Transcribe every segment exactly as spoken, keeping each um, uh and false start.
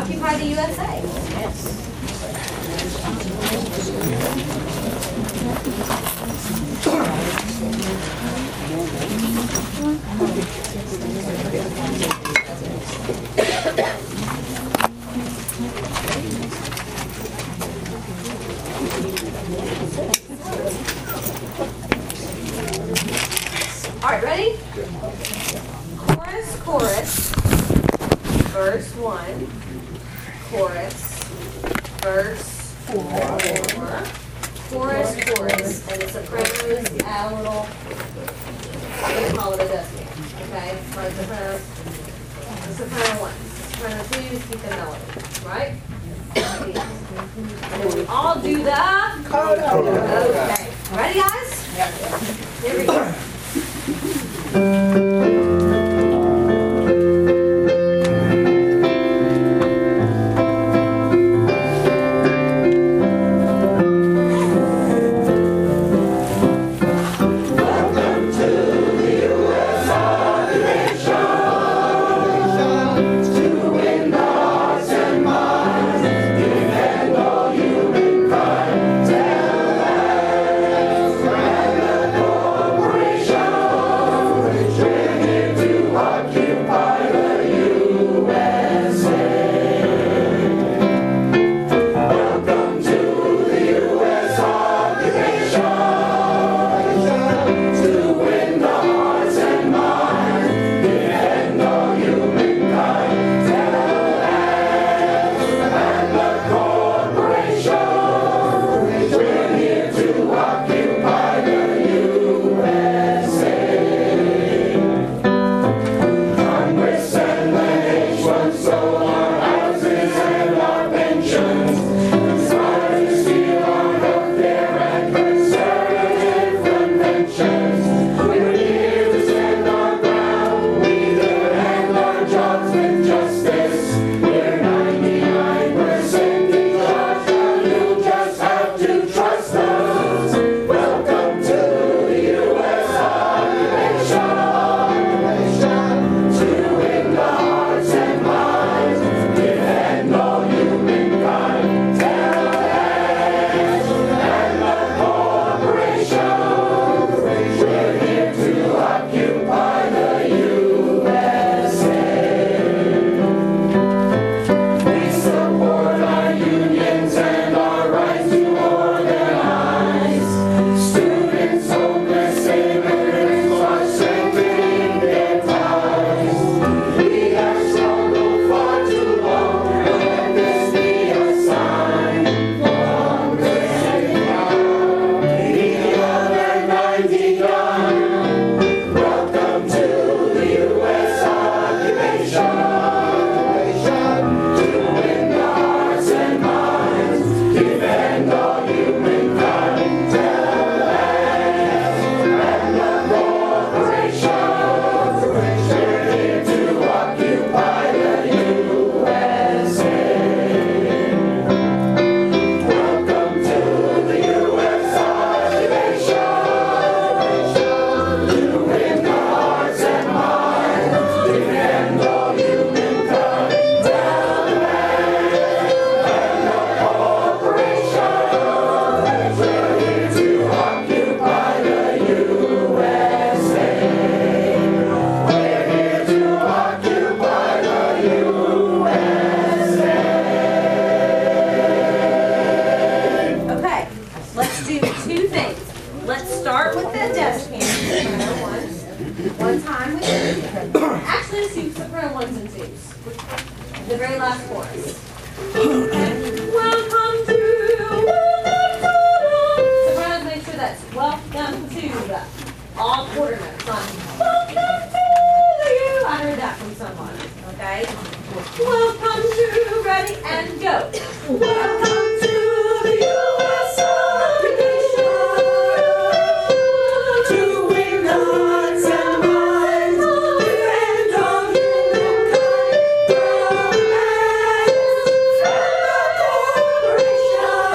occupy the U S A. Yes. All right, ready? Chorus, chorus, verse one, chorus, verse four, chorus, chorus, and the sopranos add a little, I'm going to call it a descant, okay? For the soprano, the soprano one, soprano two, keep the melody, right? And then we all do the coda. Okay, ready guys? Here we go.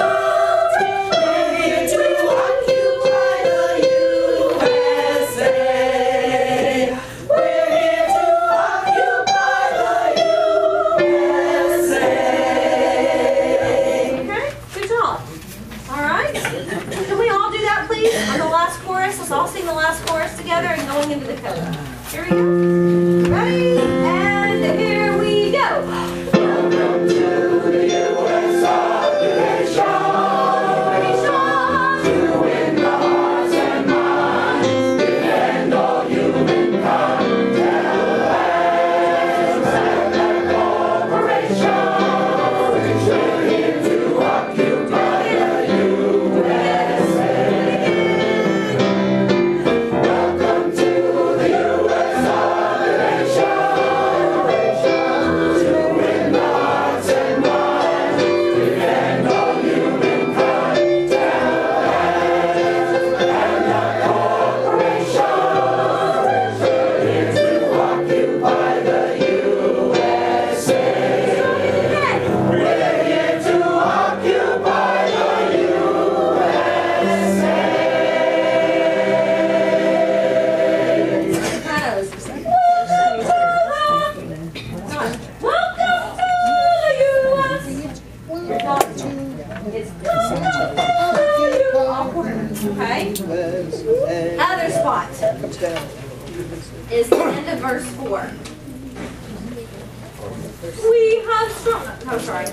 Say Here we go. Ready? And here we go. Welcome to the U S population. To win the hearts and minds, defend all humankind. Tell us and that corporation. We're here to occupy the U S A. Welcome to the U S population. To win the hearts and minds, defend all humankind. Tell us and that corporation. We're here to occupy the U S A. We're here to occupy the U S A. Sopranos. Welcome to the U S. It's okay. Other spot is the end of verse four. We have strong. Oh, sorry.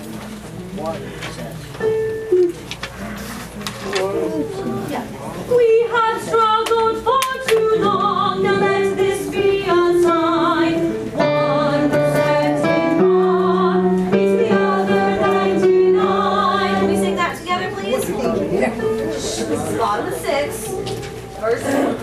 Yeah. We have struggled for too long. Now let this be a sign. One percent in God beats the other ninety-nine. Can we sing that together, please? This is bottom of six, verse.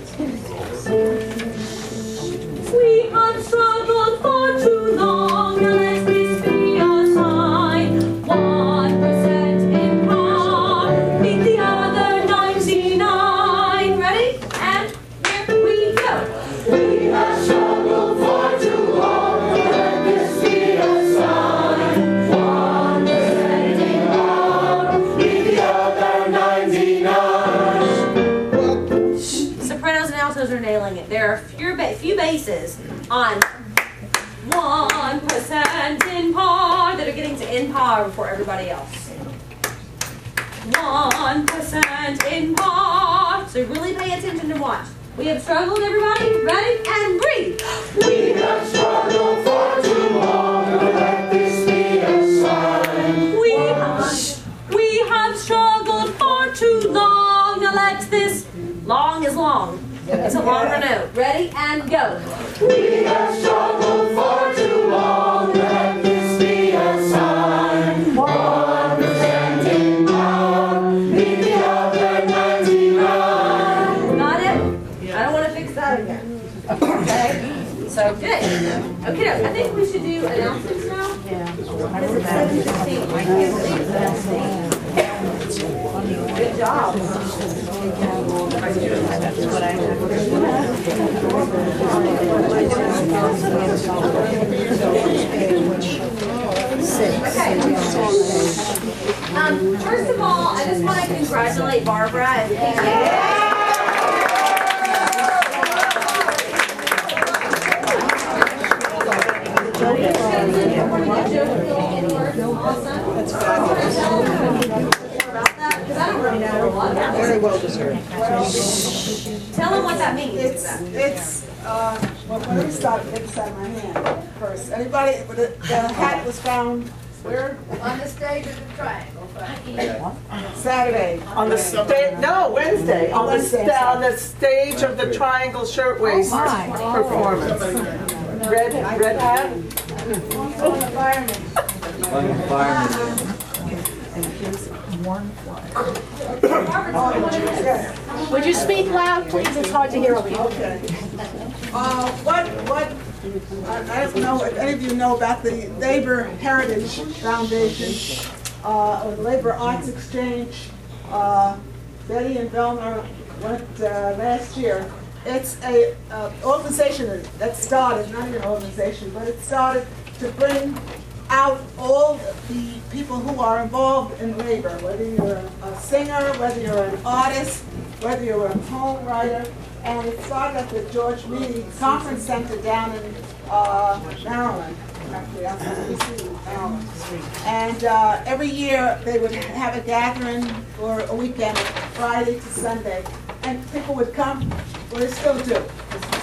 We have struggled for too long. Now let this be a sign. One percent in God beat the other ninety-nine. Ready? And here we go. We have struggled for too long. Let this be a sign. One percent in God beat the other ninety-nine. Sopranos and altos are nailing it. There are few, ba few basses on one percent in par that are getting to in par before everybody else. One percent in par. So really pay attention to watch. We have struggled, everybody. Ready? And breathe. We have struggled for too long. Let this be a sign. We have, we have struggled for too long. Now let this, long is long. It's a longer note. Ready? And go. We have struggled for too long. Let this be a sign. One percent in God, beat the other ninety-nine. Got it? I don't want to fix that again. Okay? So good. Okay, I think we should do announcements now. Yeah. It's seven sixteen. I can't believe that. Good job. Okay. Um, first of all, I just want to congratulate Barbara and Peggy. That's fabulous. Very well deserved. Tell them what that means. It's, it's uh, well, let me start inside my hand first. Anybody, the, the hat was found where? On the stage of the triangle. Saturday. On the stage, no, Wednesday. On the, sta on the stage of the Triangle Shirtwaist Oh performance. Red, red hat? Also an environment. Would you speak loud, please? It's hard to hear over here. Okay. Uh, what, what, I, I don't know if any of you know about the Labor Heritage Foundation, uh, or the Labor Arts Exchange. Uh, Betty and Velma went uh, last year. It's a uh, organization that started, not even an organization, but it started to bring out all the people who are involved in labor, whether you're a singer, whether you're an artist, whether you're a poem writer. And it started at the George Meany Conference Center down in uh, Maryland, actually, outside D C, Maryland. And uh, every year they would have a gathering for a weekend, Friday to Sunday. And people would come, well, they still do. It's, it's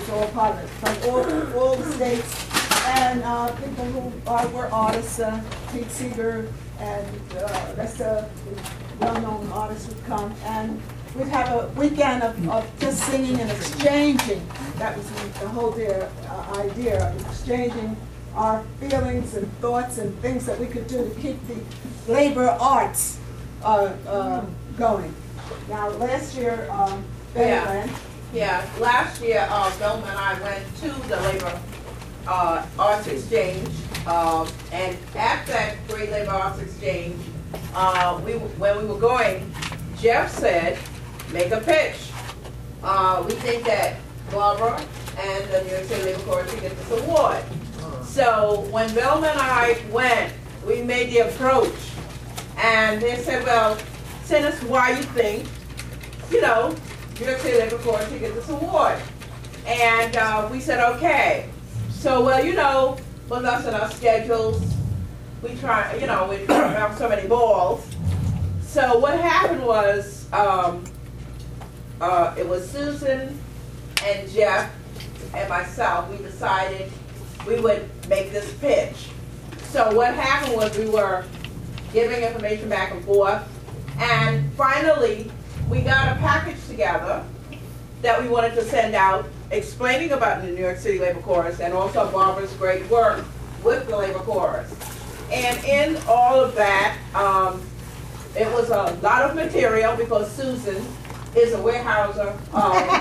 was all part of it, from all, all the states, and uh, people who uh, were artists, uh, Pete Seeger and uh, the rest of the well-known artists would come, and we'd have a weekend of, of just singing and exchanging. That was the, the whole dear, uh, idea of exchanging our feelings and thoughts and things that we could do to keep the labor arts uh, uh, going. Now, last year, um, Betty Yeah. went. Yeah, last year, uh, Velma and I went to the Labor uh, Arts Exchange, um, and at that Great Labor Arts Exchange, uh, we when we were going, Jeff said, make a pitch. Uh, we think that Barbara and the New York City Labor Corps should get this award. So when Velma and I went, we made the approach, and they said, well, send us why you think, you know, New York City Labor Corps to get this award. And uh, we said, okay. So, well, you know, with us and our schedules, we try, you know, we have so many balls. So what happened was, um, uh, it was Susan and Jeff and myself, we decided we would make this pitch. So what happened was we were giving information back and forth, and finally, we got a package together that we wanted to send out explaining about the New York City Labor Corps and also Barbara's great work with the Labor Corps. And in all of that, um, it was a lot of material because Susan is a warehouser. Um,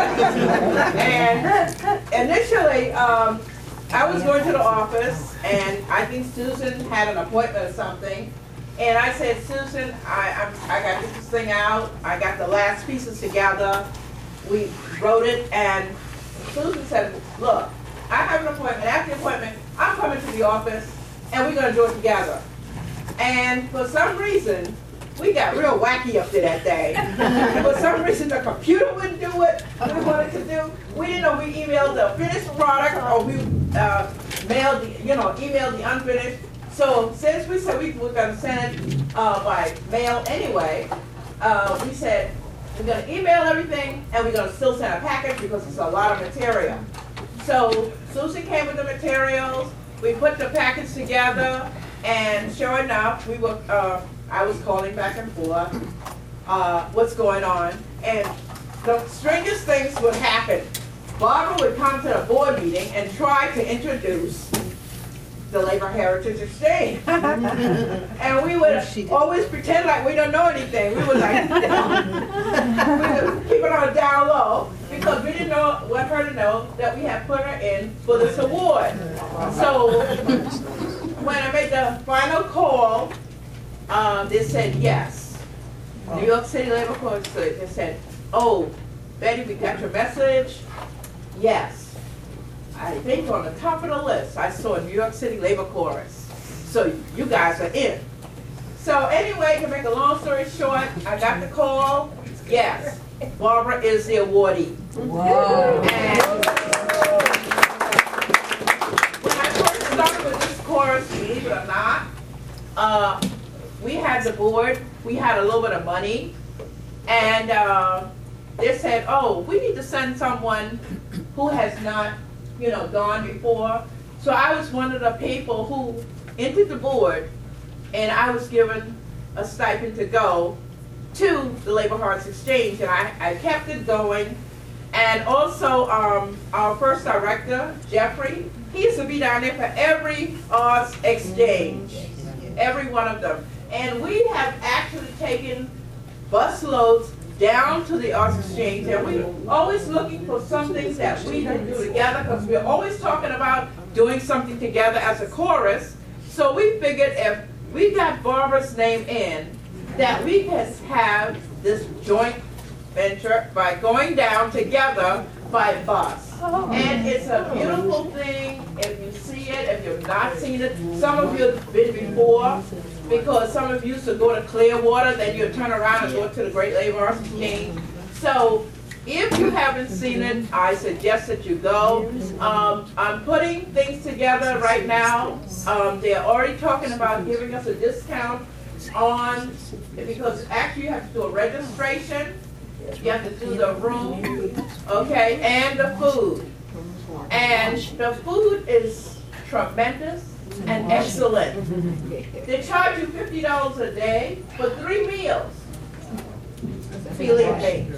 and initially, um, I was going to the office, and I think Susan had an appointment or something. And I said, Susan, I, I'm, I got to get this thing out. I got the last pieces together. We wrote it, and Susan said, look, I have an appointment. After the appointment, I'm coming to the office, and we're going to do it together. And for some reason, we got real wacky up there that day. For some reason, the computer wouldn't do what we wanted to do. We didn't know we emailed the finished product, or we uh, mailed, the, you know, emailed the unfinished. So since we said we were going to send it uh, by mail anyway, uh, we said we're going to email everything, and we're going to still send a package because it's a lot of material. So Susan came with the materials. We put the package together, and sure enough, we were. Uh, I was calling back and forth. Uh, what's going on? And the strangest things would happen. Barbara would come to the board meeting and try to introduce the Labor Heritage Exchange. And we would always pretend like we don't know anything. We would like, we would keep it on down low because we didn't know, want her to know that we had put her in for this award. So when I made the final call, um, they said yes. New York City Labor Corps, they said, oh, Betty, we got your message. Yes. I think on the top of the list, I saw New York City Labor Corps. So you guys are in. So anyway, to make a long story short, I got the call. Yes, Barbara is the awardee. Wow. And when I first started with this course, believe it or not, uh, we had the board, we had a little bit of money, and uh, they said, oh, we need to send someone who has not, you know, gone before. So I was one of the people who entered the board, and I was given a stipend to go to the Labor Arts Exchange, and I, I kept it going. And also, um, our first director, Jeffrey, he used to be down there for every arts exchange, every one of them. And we have actually taken bus loads down to the Arts Exchange, and we're always looking for some things that we can do together, because we're always talking about doing something together as a chorus. So we figured if we got Barbara's name in, that we could have this joint venture by going down together by bus. And it's a beautiful thing if you see it, if you've not seen it. Some of you have been before, because some of you used to go to Clearwater, then you turn around and go to the Great Labor Arts Exchange. So if you haven't seen it, I suggest that you go. Um, I'm putting things together right now. Um, they're already talking about giving us a discount on, because actually you have to do a registration, You have to do the room, okay, and the food. And the food is tremendous and excellent. They charge you fifty dollars a day for three meals. Believe me.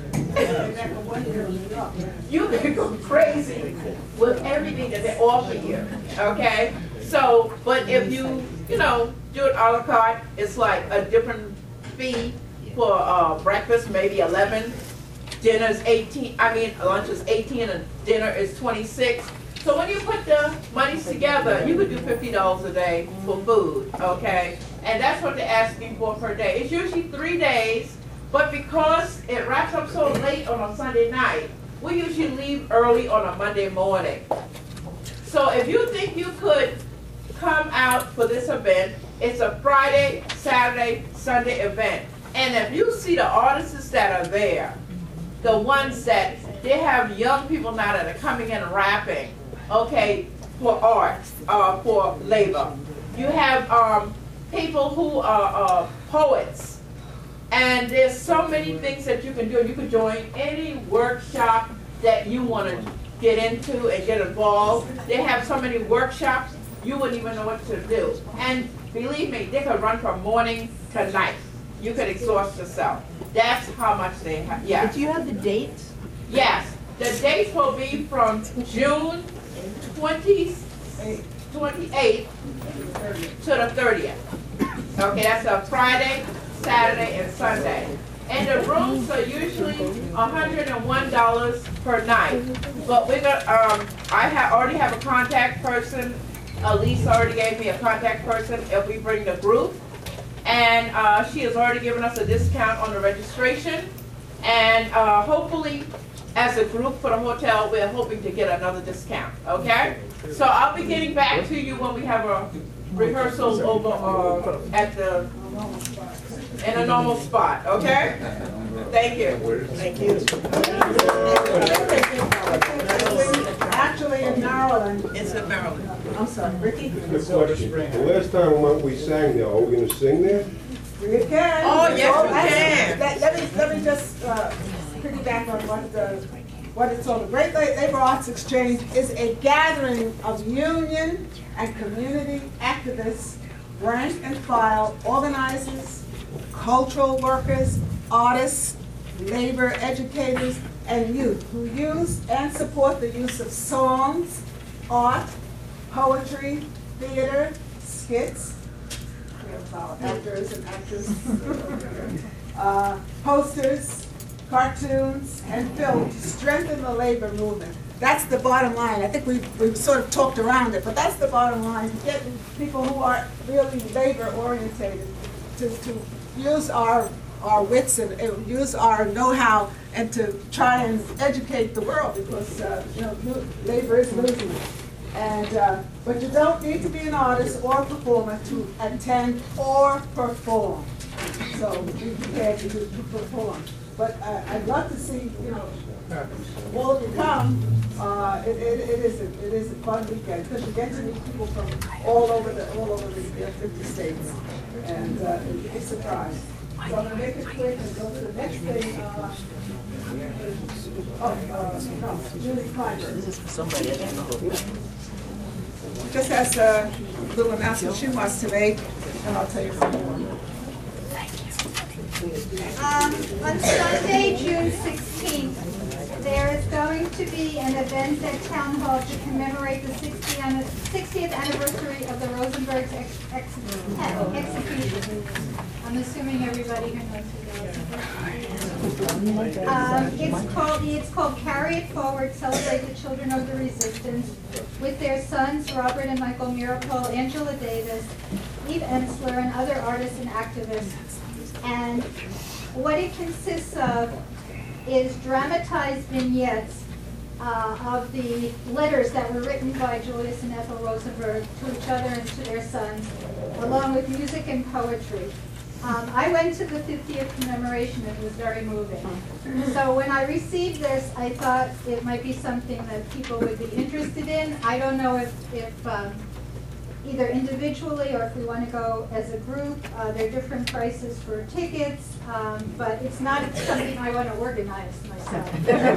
You can go crazy with everything that they offer you, okay? So, but if you, you know, do it a la carte, it's like a different fee for uh, breakfast, maybe eleven. Dinner is eighteen, I mean, lunch is eighteen and dinner is twenty-six. So when you put the monies together, you could do fifty dollars a day for food, okay? And that's what they're asking for per day. It's usually three days, but because it wraps up so late on a Sunday night, we usually leave early on a Monday morning. So if you think you could come out for this event, it's a Friday, Saturday, Sunday event. And if you see the artists that are there, the ones that, they have young people now that are coming in and rapping, okay, for art, uh, for labor. You have um, people who are uh, poets. And there's so many things that you can do. You can join any workshop that you want to get into and get involved. They have so many workshops, you wouldn't even know what to do. And believe me, they could run from morning to night. You could exhaust yourself. That's how much they have, yes. Do you have the dates? Yes, the dates will be from June twentieth, twenty-eighth to the thirtieth. Okay, that's a Friday, Saturday, and Sunday. And the rooms are usually one hundred one dollars per night. But we're gonna, um, I have already have a contact person. Elise already gave me a contact person if we bring the group. And uh, she has already given us a discount on the registration. And uh, hopefully, as a group for the hotel, we're hoping to get another discount, okay? So I'll be getting back to you when we have a rehearsal over uh, at the, in a normal spot, okay? Thank you. Thank you. Actually in Maryland. It's in Maryland. I'm sorry, Ricky? Good question. The last time when we sang there, are we gonna sing there? We can. Oh, yes, Oh, we that's- can. Let, let me, let me just uh, piggyback on what the, what it's all. The Great La- Labor Arts Exchange is a gathering of union and community activists, rank and file, organizers, cultural workers, artists, labor educators, and youth who use and support the use of songs, art, poetry, theater, skits, we have our actors and actresses, uh, posters, cartoons, and film to strengthen the labor movement. That's the bottom line. I think we've, we've sort of talked around it, but that's the bottom line. Getting people who are really labor orientated to, to use our our wits and uh, use our know-how and to try and educate the world, because uh, you know, labor is losing it. And uh, but you don't need to be an artist or a performer to attend or perform. So be prepared to, to perform. But uh, I'd love to see, you know, all of you come. Uh, it, it, it is a, it is a fun weekend because you get to meet people from all over the all over the uh, fifty states, and uh, it's a surprise. So I'm going to make it quick and go to the next thing. Uh, oh, uh, no, Julie Kleiner. This is for somebody I don't know. Just has a little announcement she wants to make, and I'll tell you some more. Um, on Sunday, June sixteenth, there is going to be an event at Town Hall to commemorate the sixtieth anniversary of the Rosenberg's ex ex execution. I'm assuming everybody here knows who that is. Um, it's called, it's called Carry It Forward, Celebrate the Children of the Resistance, with their sons, Robert and Michael Mirapol, Angela Davis, Eve Ensler, and other artists and activists. And what it consists of is dramatized vignettes uh, of the letters that were written by Julius and Ethel Rosenberg to each other and to their sons, along with music and poetry. Um, I went to the fiftieth commemoration and it was very moving. So when I received this, I thought it might be something that people would be interested in. I don't know if, if um, either individually or if we want to go as a group. Uh, there are different prices for tickets, um, but it's not something I want to organize myself.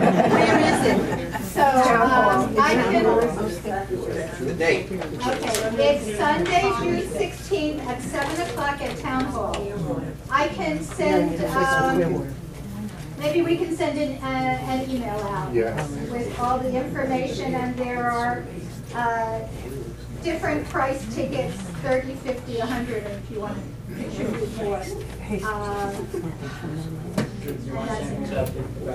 So um, I can. The date. Okay, it's Sunday, June sixteenth at seven o'clock at Town Hall. I can send. Um, maybe we can send an, uh, an email out Yes. with all the information, and there are. Uh, different price tickets, thirty, fifty, a hundred, if you want to contribute more. Um, and that's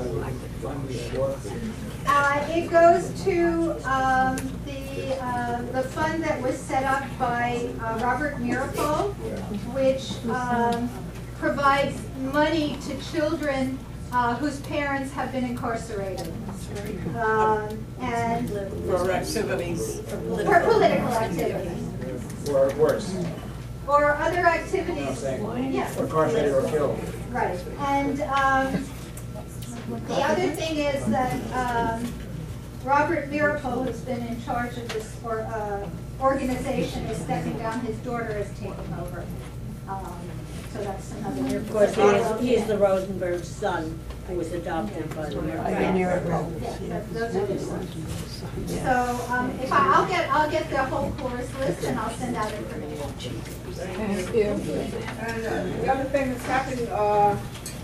it. Uh, it goes to um, the uh, the fund that was set up by uh, Robert Miracle, which um, provides money to children uh, whose parents have been incarcerated. Um, and For activities. for political activities. Or worse. Or other activities, yeah. Or incarcerated or killed. Right, and um, the other thing is that um, Robert Miracle, who's been in charge of this or, uh, organization, is stepping down. His daughter is taking over. Um, so that's another. Of course, he is, he is the Rosenberg son who was adopted by the Miracle. Yeah, that- those are his sons. So um, if I, I'll get, I'll get the whole course list and I'll send out information. Thank you. And uh, the other thing that's happening, uh,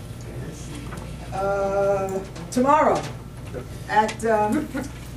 uh, tomorrow at um,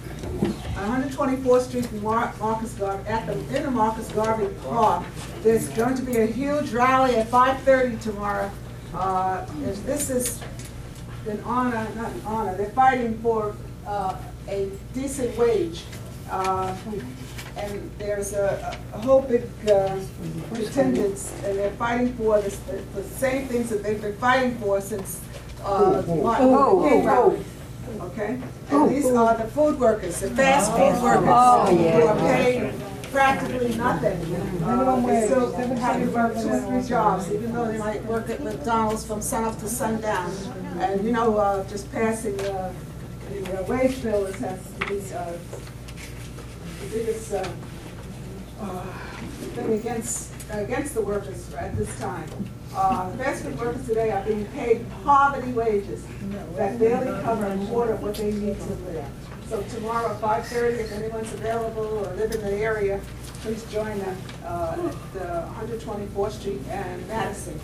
one twenty-fourth Street in Mar Marcus Garvey, at the, in the Marcus Garvey Park, there's going to be a huge rally at five thirty tomorrow. Uh, is- this is an honor, not an honor, they're fighting for uh, a decent wage. Uh, and there's a, a whole big uh, attendance, and they're fighting for this, the, the same things that they've been fighting for since uh, Martin Luther King rally. Okay? And these are the food workers, the fast food workers, who are paid practically nothing. Uh, they still have to work two or three jobs, even though they might work at McDonald's from sunup to sundown. And you know, uh, just passing uh, the uh, wage bill is has to be uh, the biggest uh, uh, thing against against the workers at this time. Uh, the fast food workers today are being paid poverty wages that barely cover a quarter of what they need to live. So tomorrow at five thirty, if anyone's available or live in the area, please join them uh, at uh, one twenty-fourth Street and Madison.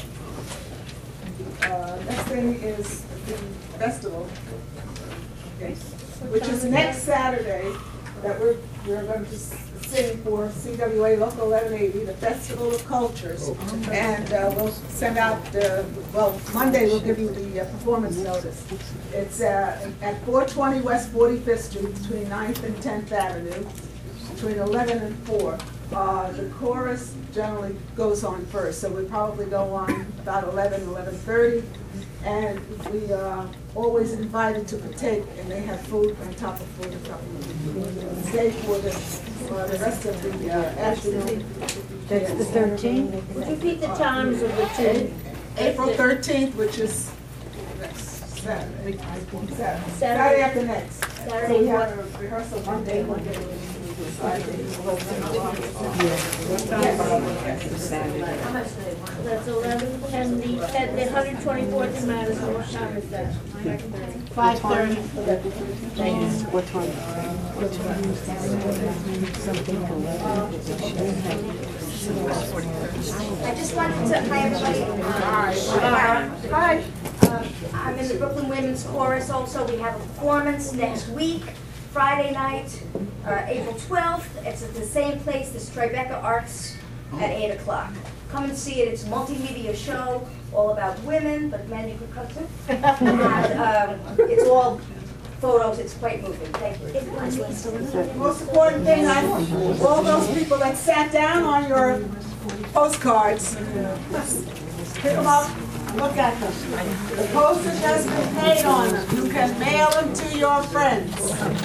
Uh, next thing is the festival, okay, which is next Saturday, that we're, we're going to sing for C W A Local eleven eighty, the Festival of Cultures. And uh, we'll send out, uh, well, Monday we'll give you the uh, performance notice. It's uh, at four twenty West forty-fifth Street, between ninth and tenth Avenue, between eleven and four. Uh, the chorus generally goes on first, so we probably go on about eleven, eleven thirty. And we are always invited to partake, and they have food on top of food on top of food. Stay for the, for the rest of the uh, afternoon. That's the thirteenth. Would you repeat the times of the two? April thirteenth, which is next Saturday. Saturday, Saturday after next. So we have a rehearsal Monday, Monday. That's eleven, ten, the, ten, the one twenty-fourth in Madison, what time is that? Five thirty. What time? I just wanted to, hi everybody. Hi. Hi. Uh, I'm in the Brooklyn Women's Chorus also. We have a performance next week, Friday night, uh, April twelfth. It's at the same place, the Tribeca Arts, at eight o'clock. Come and see it. It's a multimedia show, all about women, but men you could come to. And um, it's all photos. It's quite moving. Thank you. The most important thing, I, all those people that sat down on your postcards, pick them up, look at them. The postage has been paid on them. You can mail them to your friends.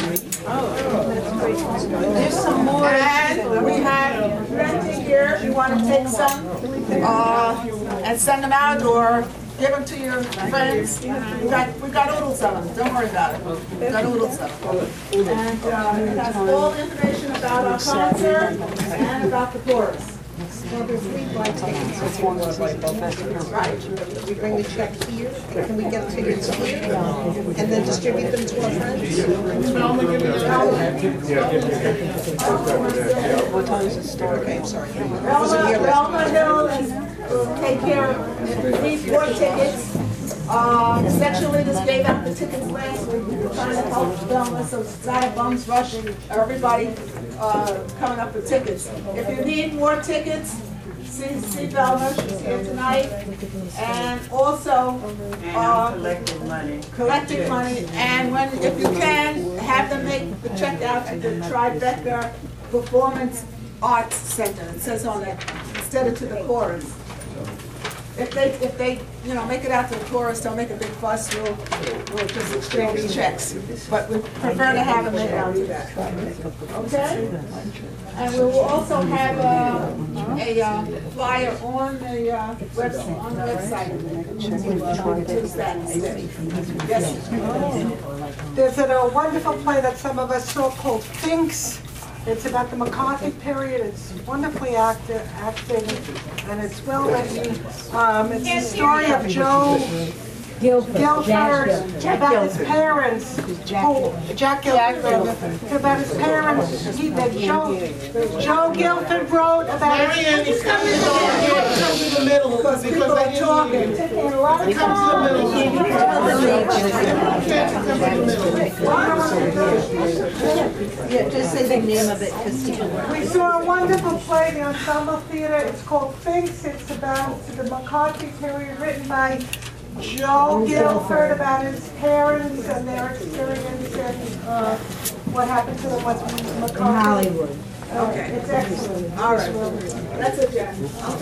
There's some more. And we have plenty here. If you want to take some uh, and send them out, or give them to your friends. We got, we got oodles of them, don't worry about it. We got oodles of them. And uh, it has all the information about our concert and about the chorus. So there's three blind tickets. Right. We bring the check here, and can we get tickets here, and then distribute them to our friends? What time does it start? Okay, I'm sorry. Velma, Velma Hill is, will take care of three, four tickets. Uh, Sexually, just gave out the tickets last week. We were trying to help Velma, so it's not a bums rush. Everybody uh, coming up with tickets. If you need more tickets, see, see Velma, she's here tonight. And also, uh, Collecting money. collecting money. And when, if you can, have them make the check out to the Tribeca Performance Arts Center. It says on it, instead of to the chorus. If they, if they, you know, make it out to the chorus, don't make a big fuss, we'll, we'll just exchange checks. But we prefer to have them made out to that. Okay? And we will also have a, a uh, flyer on the uh, website, on the website. to, uh, to that instead. Yes. There's a uh, wonderful play that some of us saw called Finks. It's about the McCarthy period. It's wonderfully acted, acting, and it's well written. Um, it's the story of Joe Guilford, about his parents, who, Jack Guilford, about his parents, he, that Joe, Joe Guilford wrote about his... Marianne, you come to the middle, because people are talking. And a lot of Yeah, just say the name of it, because We saw a wonderful play, the Ensemble Theater. It's called Finks. It's about the McCarthy period, written by Joe Guilford, about his parents and their experience and uh, what happened to them with McCarthy. In Hollywood. Okay, it's excellent. All right. That's it, Jen.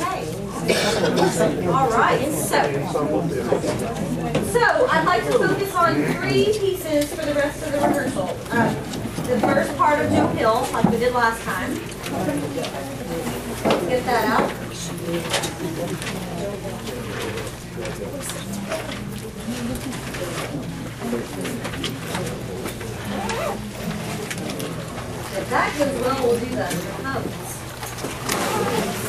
Okay. All right, so, so I'd like to focus on three pieces for the rest of the rehearsal. Uh, the first part of Joe Hill, like we did last time. Let's get that out. If that goes well, we'll do that in the notes.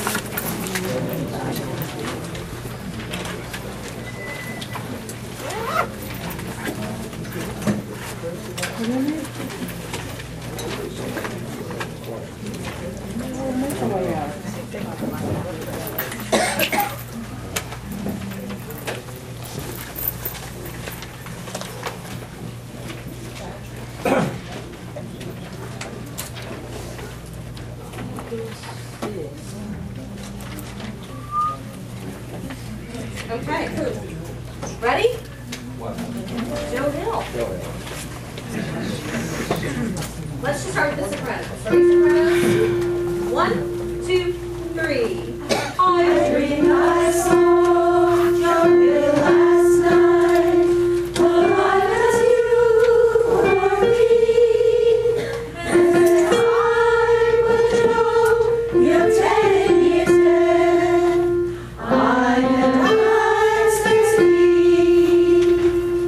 Okay, ready? Joe Hill. Let's just start with the soprano. Three sopranos. One, two, three. I dreamed I saw Joe Hill last night, alive as you or me. And then I was Joe, you're ten years dead. I never died, says he.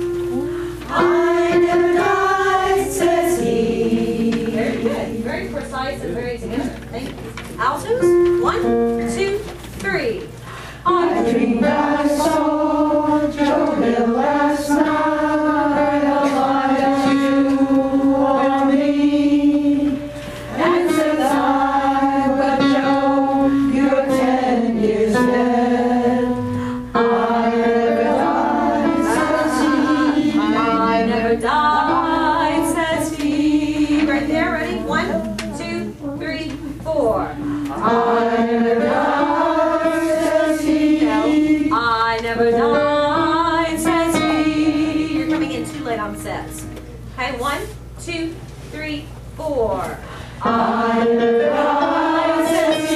I never died, says he. Very good. Very precise and very together. Thank you. Altos. One, two, three. I dreamed I saw Joe Hill last night, alive as you or me. And since I was Joe, you're ten years dead. I never died, says he. I never died, says he. Right there, ready? One, two, three, four. I never died, says he. I never died, says he. You're coming in too late on sets. Okay, one, two, three, four. I never died, says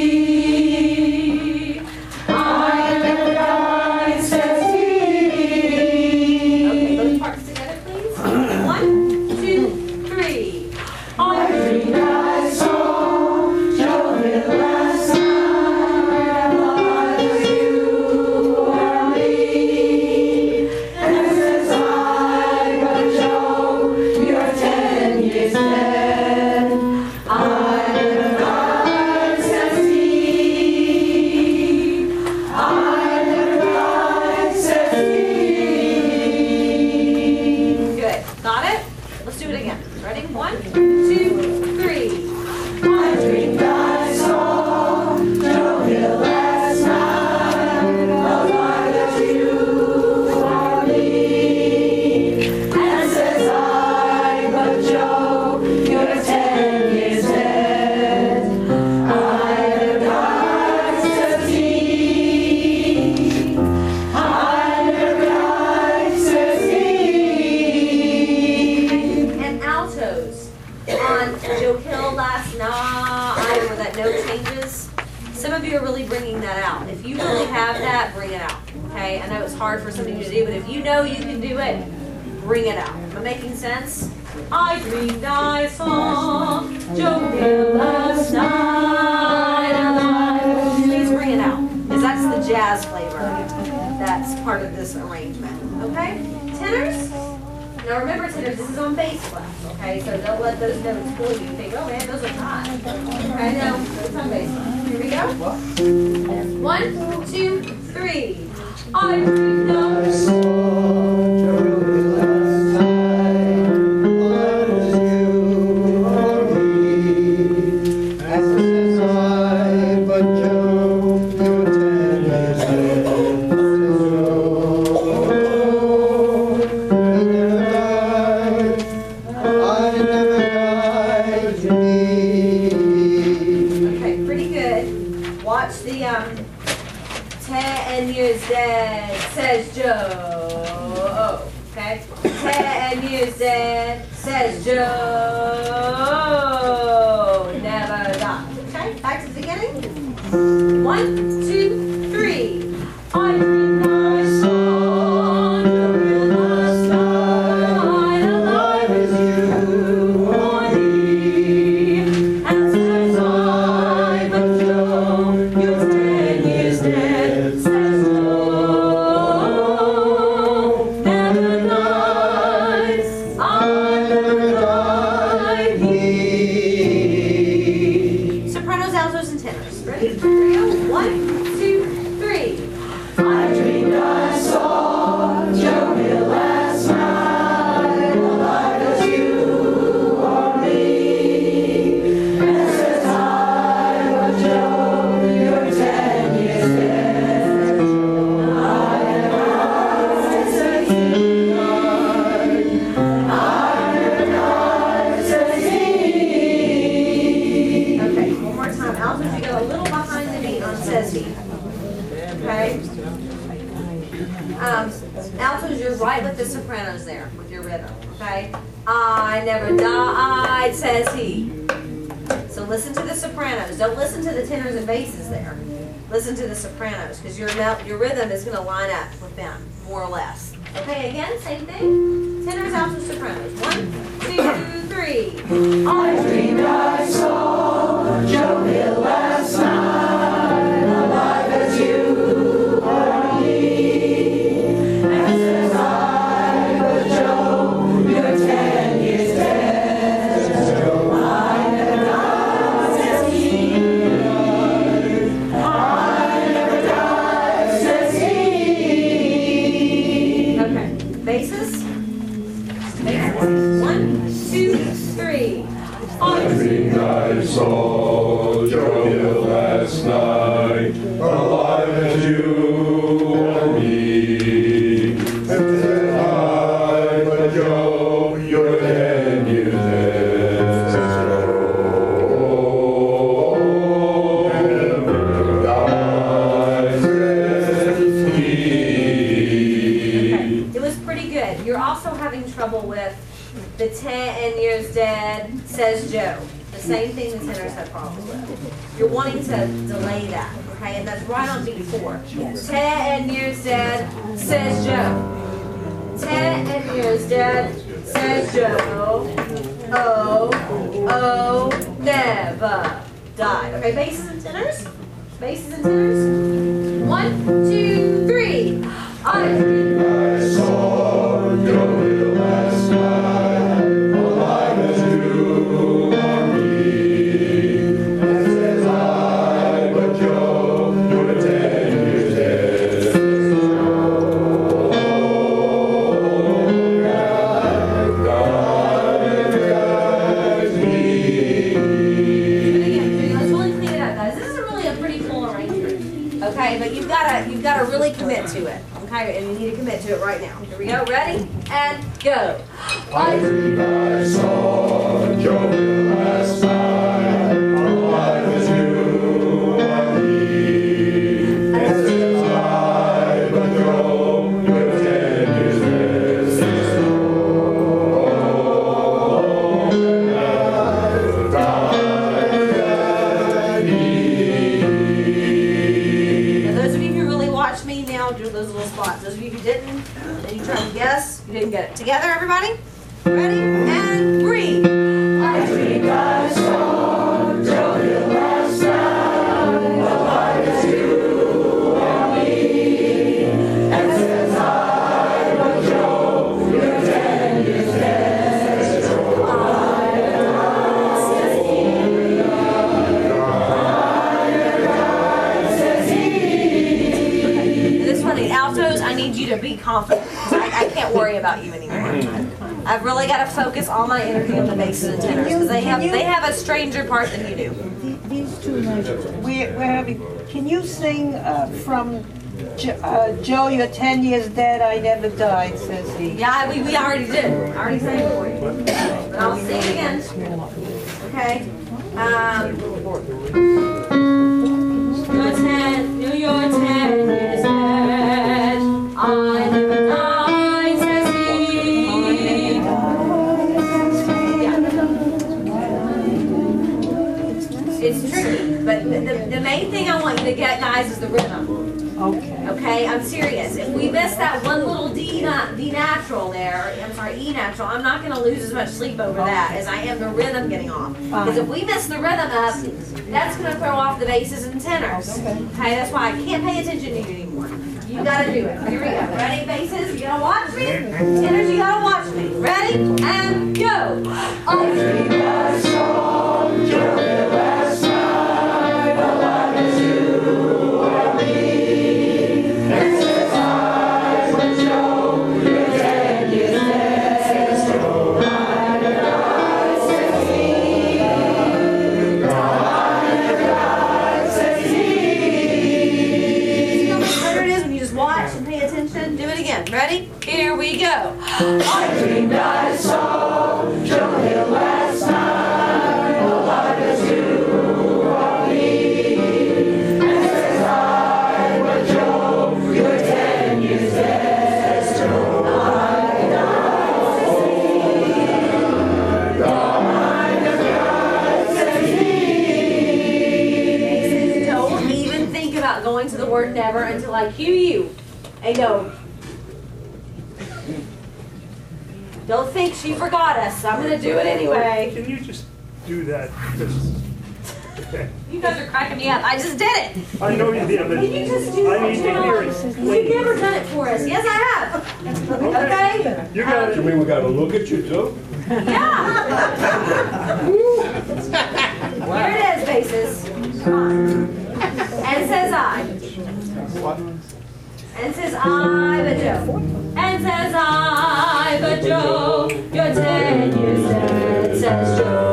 he. I never died, says he. Okay, those parts together, please. One, two, three. I dreamed I saw Joe Hill last that no changes, some of you are really bringing that out. If you really have that, bring it out. Okay? I know it's hard for some of you to do, but if you know you can do it, bring it out. Am I making sense? I dreamed I saw Joe Hill last night. Please bring it out, because that's the jazz flavor that's part of this arrangement. Okay? Tenors? Now remember, tenors, this is on bass clef, okay? So don't let those notes fool you. Think, oh man, those are high. Okay, no, it's on bass clef. Here we go. One, two, three. I dreamed I saw dead, says Joe. Okay? Ten years dead, says Joe. Never died. Okay? Back to the beginning. One, two, three. I dreamed I saw Joe last night, alive as you or me. And says I, but Joe, you're ten years dead, says sopranos, altos, and tenors. Ready? Here we go. One, two, three. I dreamed I saw Joe Hill last night, alive as you or me. And says I, but Joe, you're ten years dead. I am I, says he. I am I, says he. Okay, one more time. Altos, you go a little behind the beat on says he. Okay? Um, altos, you're right with the sopranos there, with your rhythm. Okay? I never died, says he. So listen to the sopranos. Don't listen to the tenors and basses there. Listen to the sopranos, because your mel- your rhythm is going to line up with them, more or less. Okay, again, same thing. Tenors, altos, sopranos. One, two, three. I dreamed I saw Joe Hill last night, alive as you or me. And says I, but Joe, you're ten years dead. I never died, says he. I never died, says he. Okay, basses. Basses. One, two, three. I dreamed I saw Joe Hill last night, alive as you or me. And said I, but Joe, you're ten years dead. Oh, never died, says he. It was pretty good. You're also having trouble with the ten years dead, says Joe. The same thing the tenors have problems with. You're wanting to delay that, okay? And that's right on beat four. Ten years dead, says Joe. Ten years dead, says Joe. Oh, oh, never died. Okay, basses and tenors? Basses and tenors? One, two, three. I dreamed I saw Joe Hill last night, alive as you or me. And says I, but Joe, you're ten years dead. Oh, died as me. Again, let's really clean it up, guys. This is really a pretty full arrangement. Okay, but you've got to you've got to really commit to it. Okay, and you need to commit to it right now. Here we go. Ready? And go. I dreamed I saw Joe Hill last night, alive as you or me. And says I, but Joe, you're ten years dead. Oh, died as me. You didn't get it. Together, everybody? Ready? And breathe. I dreamed I saw Joe Hill last night, alive as you and me. And says I, but Joe, you're ten years dead. So I says he. I says he. This one, the altos, I need you to be confident. I, I can't worry about you anymore. I've really got to focus all my energy on the basses and tenors because they have they have a stranger part than you do. These two measures. We, we're having, can you sing uh, from jo, uh, Joe, you're ten years dead, I never died, says he. Yeah, we, we already did. I already sang it for you. But I'll sing it again. Okay. Um, you're ten, you're ten years dead. I never died, says he. Yeah. It's tricky, but the, the, the main thing I want you to get, guys, is the rhythm. Okay. Okay, I'm serious. If we miss that one little D, na- D natural there, I'm sorry, E natural, I'm not going to lose as much sleep over that as I am the rhythm getting off. Because if we miss the rhythm up, that's going to throw off the basses and tenors. Okay, that's why I can't pay attention to you anymore. You got to do it. Here we go. Ready, basses? You got to watch me? Tenors, you got to watch me. Ready? And go. I dreamed I saw Joe Hill last night, alive as you and me. And says I, but Joe, you're ten years dead. So I died, says he. I died, says he. See how much better it is when you just watch and pay attention? Do it again. Ready? Here we go. I dreamed I saw Joe Hill last night, alive as you are me. And says I, but Joe, you're ten years dead. So I died, says he. I died, says he. Don't even think about going to the word never until I cue you. Hey, no. Don't think she forgot us. I'm going to do it anyway. Can you just do that? Just, okay. You guys are cracking me up. I just did it. I know you did, but Can you just do I need to hear it. You've never done it for us. Yes, I have. Okay? You got You it. mean we gotta look at you too? Yeah. Here it is, basses. Come on. And says I. And says I, but Joe. And says I, but Joe. You're ten years dead, says Joe.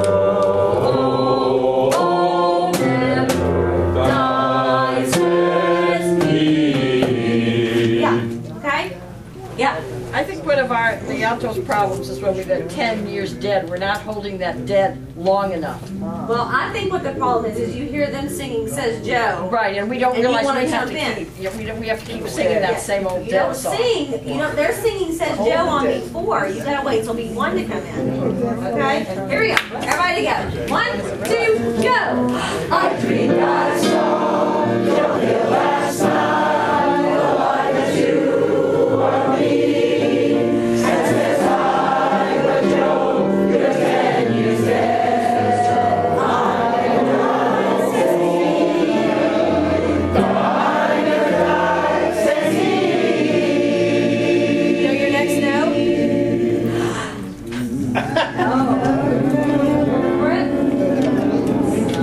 Oh, never dies, says he. Yeah. Okay? Yeah. I think one of our, the alto's problems is when we've been ten years dead. We're not holding that dead long enough. Well, I think what the problem is, is you hear them singing "Says Joe." Right, and we don't And you realize wanna we have jump to in. keep, yeah, we don't, we have to keep singing that same old You dead don't song. sing, you know, they're singing "Says Joe" on beat four. You gotta wait till beat one to come in. Okay? Here we go. Everybody together. One, two, go. I dreamed I saw Joe Hill last night, alive as you are me. And says I, but Joe, you're ten years dead. I died, says he. I never died, says he. You know your next note? Oh. For it?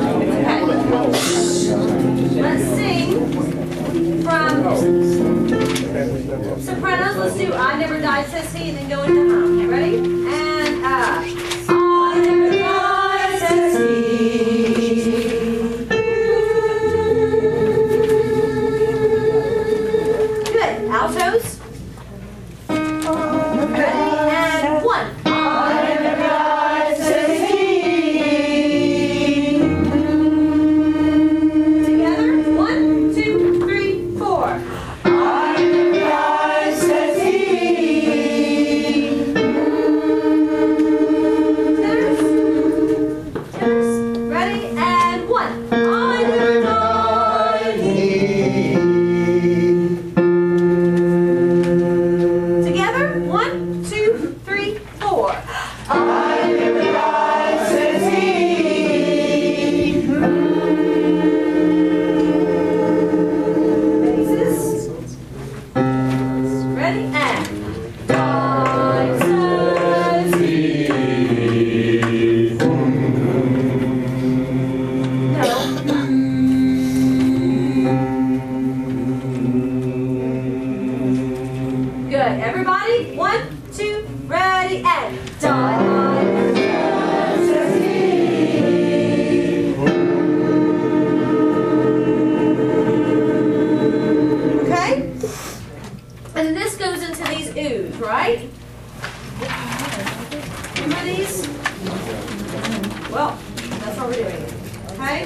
Okay?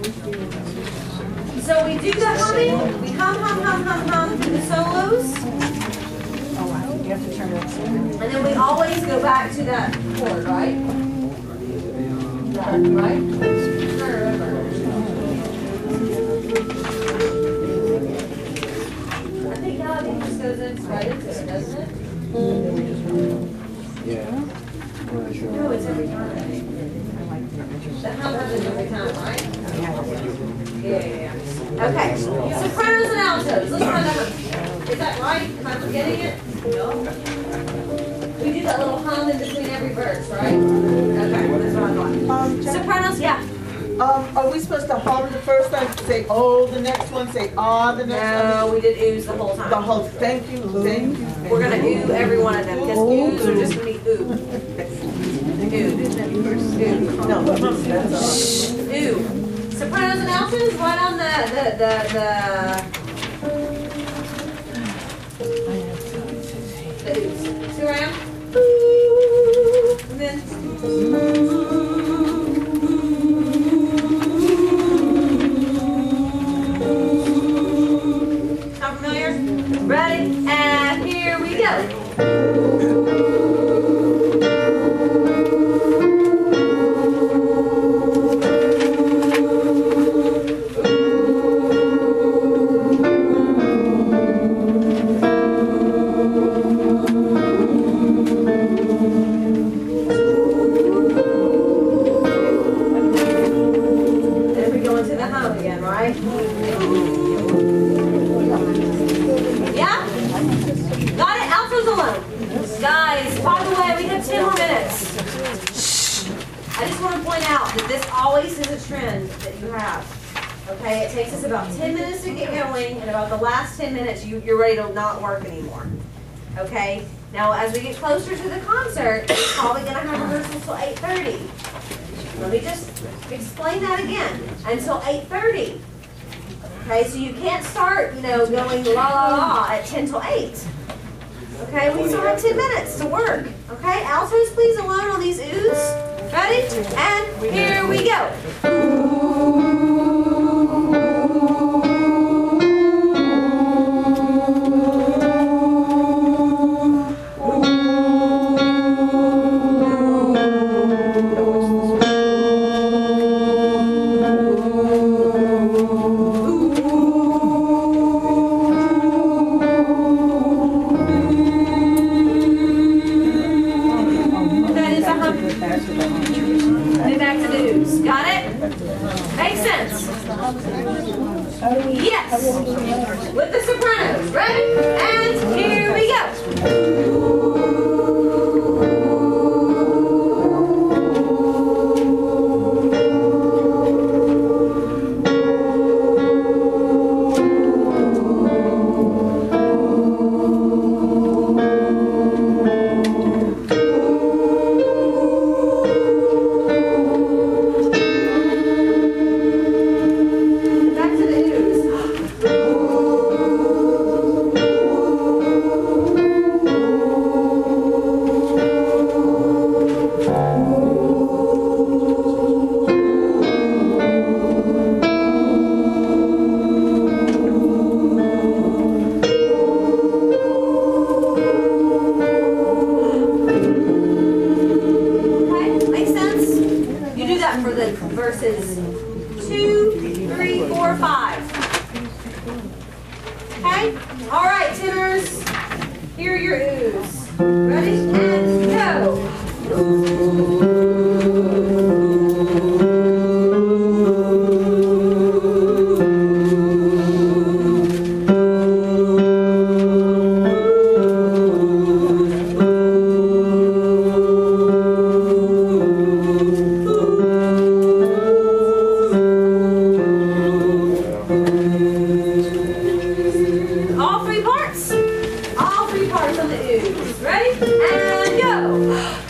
So we do the humming, we hum, hum, hum, hum, hum, do the solos. And then we always go back to that chord, right? That, right? I'm trying to remember. I think Gallagher just goes in right into it, doesn't it? Yeah. No, it's every time. The hum is every time, right? Yeah, yeah, yeah. Okay, sopranos and altos. Let's find out. Is that right? Am I forgetting it? No. We do that little hum in between every verse, right? Okay, that's what I thought. Um, Jack- Sopranos, yeah. Um, are we supposed to hum the first time, say oh, the next one, say ah, the next No, one? we did oohs the whole time. The whole, thank you, thank you. We're gonna ooh every one of them, because oohs are just gonna be ooh. Ooh. Ooh. No. Ooh. Sopranos and altos, right on the, the, the, the, the oohs. See where I am? Ooh. And then, sound familiar? Ready? And here we go. Then we go into the hum again, right? Yeah? Got it? Altos alone. Guys, by the way, we have ten more minutes. Shh. I just want to point out that this always is a trend that you have. Okay, it takes us about ten minutes to get going, and about the last ten minutes, you, you're ready to not work anymore. Okay? Now, as we get closer to the concert, we're probably going to have rehearsal till eight thirty. Let me just explain that again. Until eight thirty. Okay, so you can't start, you know, going la la la at ten till eight. Okay, we still have ten minutes to work. Okay, altos please alone on these oohs. Ready? And here we go. That is a hum. Then back to the oohs. Got it? Makes sense? Yes. With the sopranos. Ready? And here we go. Back to the oohs. Okay, makes sense? You do that for the verses two, three, four, five. Okay? All right, tenors. Here are your oohs. Ready? And go. All three parts. All three parts on the oohs. Ready? And go.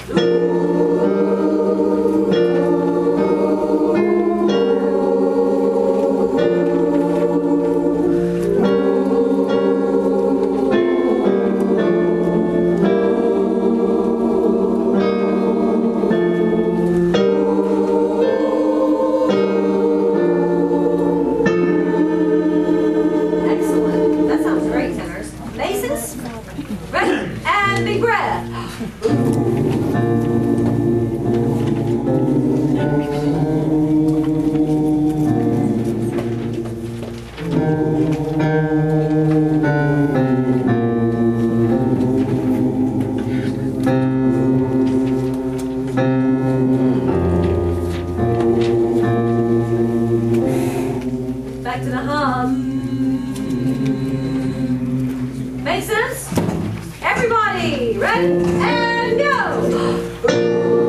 expecting a hum. Make sense? Everybody, ready and go!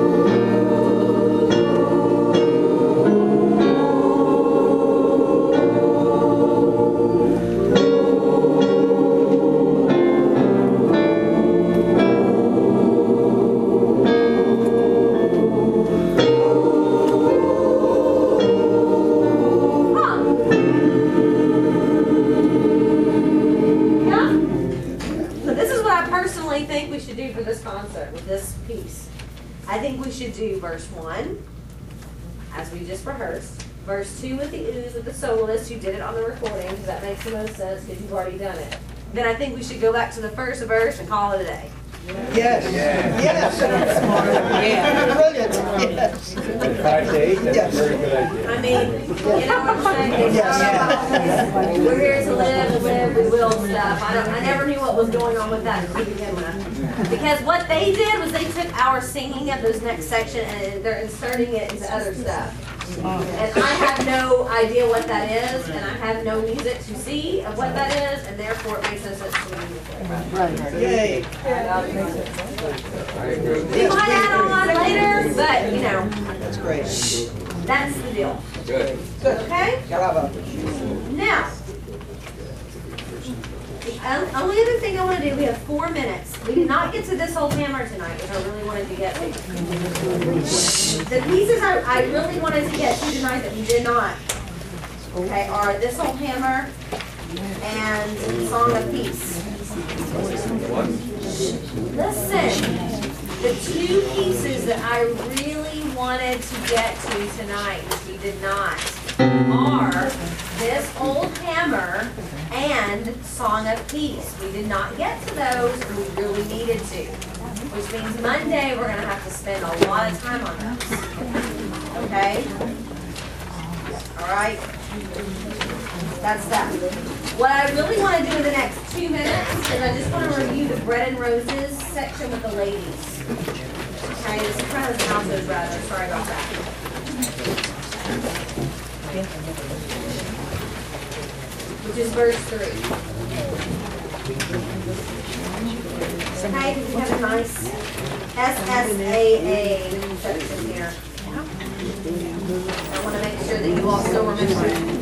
I think we should do for this concert with this piece. I think we should do verse one, as we just rehearsed, verse two with the ooze with the soloist who did it on the recording, because that makes the most sense because you've already done it. Then I think we should go back to the first verse and call it a day. Yes. Yes. Yeah. Brilliant. Yes. Five to eight, that's Yes. a very good idea. I mean, you know what I'm saying? Yes. We're here to live, to live, we will stuff. I don't, I never knew what was going on with that to begin with. Because what they did was they took our singing of those next section and they're inserting it into other stuff. And I have no idea what that is, and I have no music to see of what that is, and therefore it makes no sense to me. Right. Yay. We might add on later, but you know. That's great. That's the deal. Good. Okay? Bravo. Now, the on- only other thing I want to do, we have four minutes. We did not get to this old hammer tonight, which I really wanted to get to. The pieces I, I really wanted to get to tonight that we did not, okay, are this old hammer and Song of Peace. Listen, the two pieces that I really wanted to get to tonight, we did not, are this old hammer and Song of Peace. We did not get to those, and we really needed to. Which means Monday we're going to have to spend a lot of time on those. Okay? Alright? That's that. What I really want to do in the next two minutes is I just want to review the bread and roses section with the ladies. Okay, the sopranos and altos rather. Sorry about that. Which is verse three. Okay, we have a nice S S A A section here. I want to make sure that you all still remember it.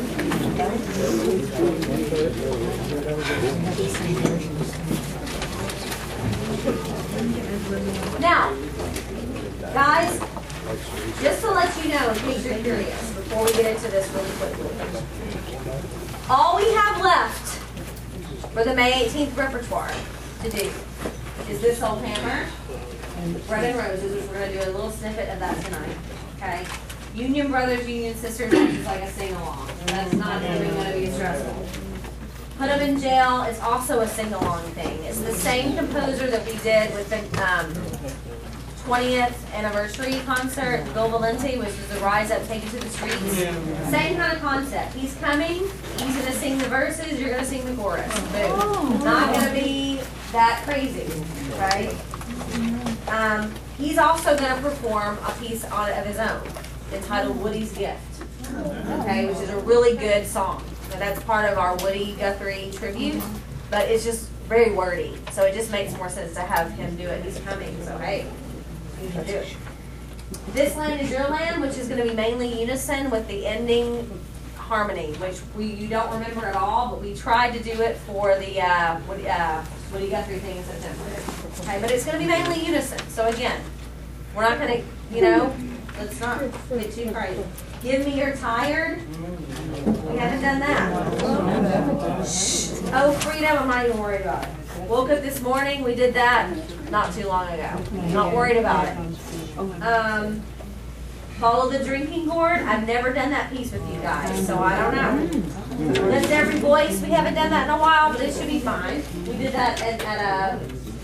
Now, guys, just to let you know, in case you're curious, before we get into this really quickly, all we have left for the May eighteenth repertoire to do is this old hammer, Bread and Roses, which we're going to do a little snippet of that tonight, okay? Union Brothers, Union Sisters, which is like a sing-along. That's not even going to be stressful. Put Them in Jail is also a sing-along thing. It's the same composer that we did with the um, twentieth anniversary concert, Bill Valenti, which is the Rise Up, Take It to the Streets. Same kind of concept. He's coming, he's going to sing the verses, you're going to sing the chorus. Boom. Not going to be that crazy, right? Um, he's also going to perform a piece on of his own entitled Woody's Gift, okay, which is a really good song. And that's part of our Woody Guthrie tribute, but it's just very wordy, so it just makes more sense to have him do it. He's coming, so hey, you can do it. This Land Is Your Land, which is going to be mainly unison with the ending harmony, which we you don't remember at all, but we tried to do it for the uh, Woody, uh, Woody Guthrie thing in September. Okay, but it's going to be mainly unison. So again, we're not going to, you know, let's not get too crazy. Give Me You're Tired. We haven't done that. Shh. Oh, Freedom, I'm not even worried about it. Woke up this morning, we did that not too long ago. Not worried about it. Um, Follow the Drinking Gourd. I've never done that piece with you guys, so I don't know. Lift Every Voice. We haven't done that in a while, but it should be fine. We did that at, at a...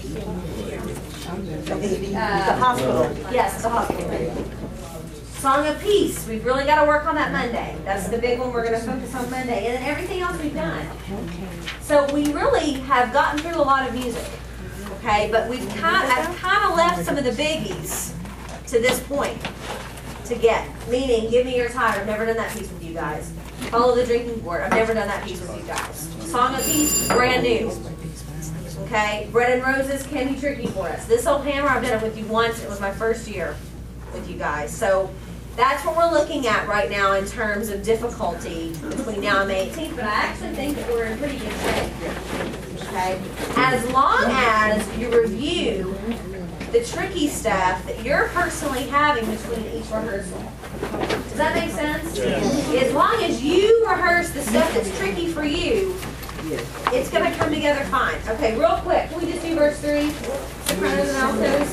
Uh, The hospital. Yes, the hospital. Song of Peace. We've really got to work on that Monday. That's the big one we're going to focus on Monday. And then everything else we've done. So we really have gotten through a lot of music. Okay, but we've kind I've kind of left some of the biggies to this point. to get. Meaning, give me your tithe. I've never done that piece with you guys. Follow the drinking board. I've never done that piece with you guys. Song of peace, brand new. Okay? Bread and roses can be tricky for us. This old hammer, I've done it with you once. It was my first year with you guys. So that's what we're looking at right now in terms of difficulty between now and May eighteenth. But I actually think that we're in pretty good shape. Okay? As long as you review the tricky stuff that you're personally having between each rehearsal. Does that make sense? As long as you rehearse the stuff that's tricky for you, it's going to come together fine. Okay, real quick, can we just do verse three? Sopranos and altos.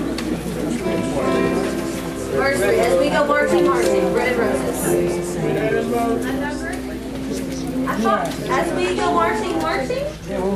Verse three, as we go marching, marching, bread and roses. I thought, as we go marching, marching?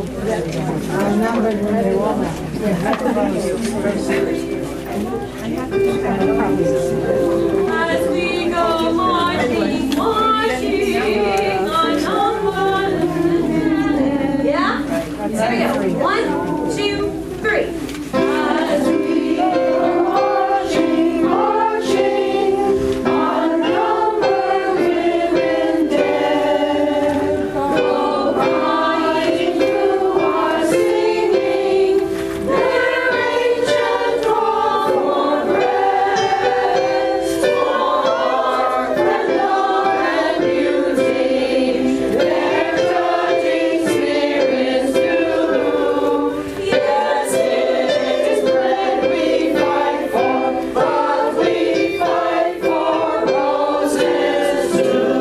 As we go marching, marching, unnumbered. Yeah? Here we go. One, two, three. As we go marching, marching, unnumbered women dead, go crying through our singing, their ancient call for rest, for and love and beauty, their judging spirits do. Yes, it is bread we fight for, but we fight for roses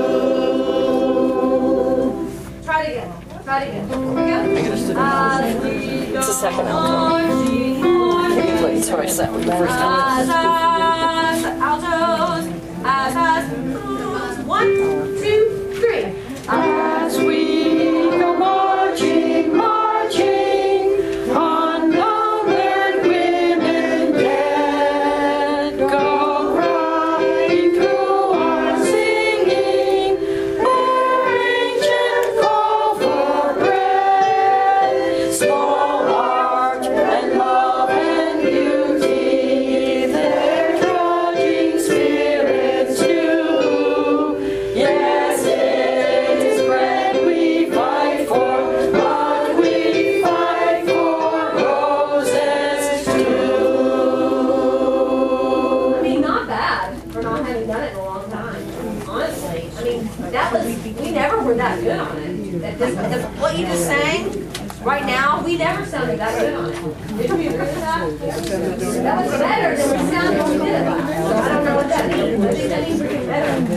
too. Try it again. Try it again. Here we go. As we go It's a second marching, marching. Wait, sorry, so that was first As, as, altos, as, as, one, two, three. As we go marching, marching, unnumbered women dead, go crying through our singing, their ancient call for bread, small art and love and beauty, their trudging spirits do. Yes, it is bread we fight for, but we fight for roses too. I mean, not bad for not having done it in a long time, honestly. I mean, that was, we never were that good on it. That this, the, what you just sang right now, we never sounded that good on it. Did we agree with that? That was better than we sounded when we did it last. I don't know what that means. I think that means we're getting better.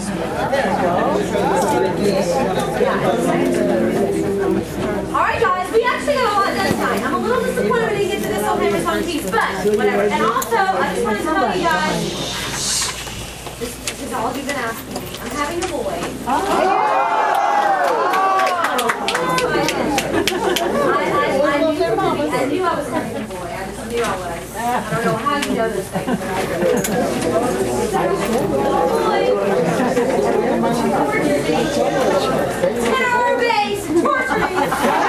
All right, guys, we actually got a lot done tonight. I'm a little disappointed we didn't get to this whole hammer song piece, but whatever. And also, I just wanted to tell you guys, this is all you've been asking me. I'm having a boy. I, I, I, knew, I knew I was having a boy. I just knew I was. I don't know how you know this thing, but I do. Tenor bass, torturing.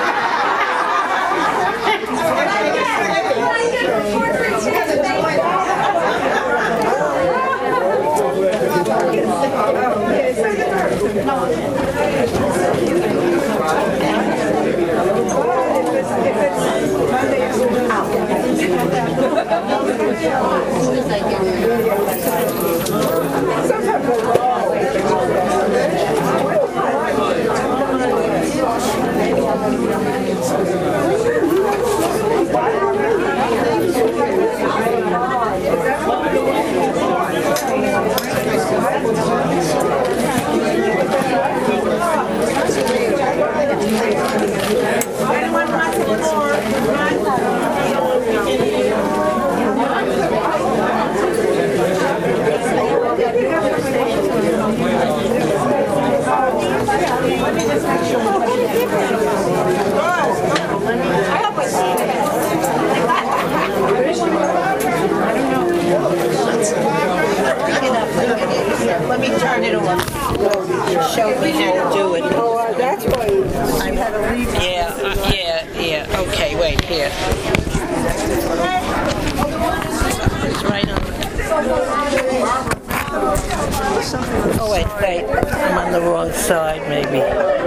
Let me turn it on. Show me how to do it. Oh, that's why I had to leave. Yeah, uh, yeah, yeah. Okay, wait, here. It's right on. Oh, wait, wait. I'm on the wrong side, maybe.